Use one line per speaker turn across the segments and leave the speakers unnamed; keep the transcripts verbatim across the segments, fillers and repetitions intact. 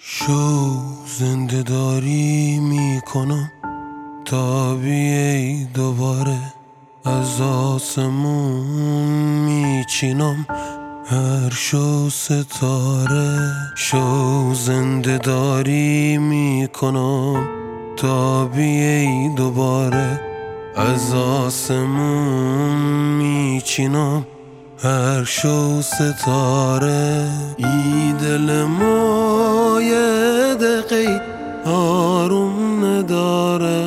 شو زنده داری میکنم تا بیای دوباره، از آسمون میچینم هر شو ستاره. شو زنده داری میکنم تا بیای دوباره، از آسمون میچینم هر شو ستاره. ای دل ما یه دقیقه آروم نداره،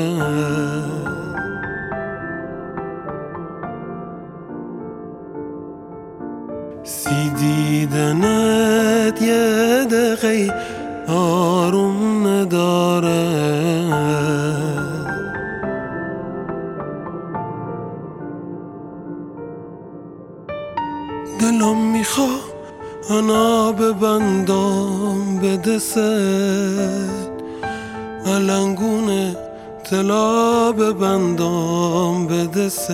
سی دیدنت یه دقیقه آروم نداره. دلم میخوا انا ببندم به دست، علنگونه طلا ببندم به دست.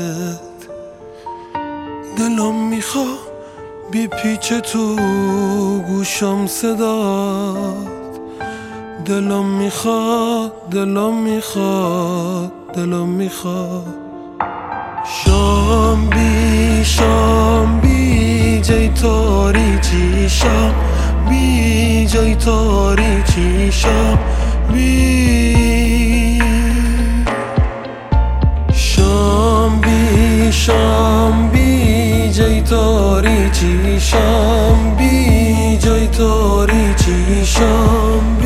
دلم میخوا بی پیچ تو گوشم صدات، دلم میخواد دلم میخواد دلم میخواد. شام بی شام بی جای تاریکی، شام بی جای تاریکی، شام بی شام بی شام بی جای تاریکی، شام بی جای تاریکی، شام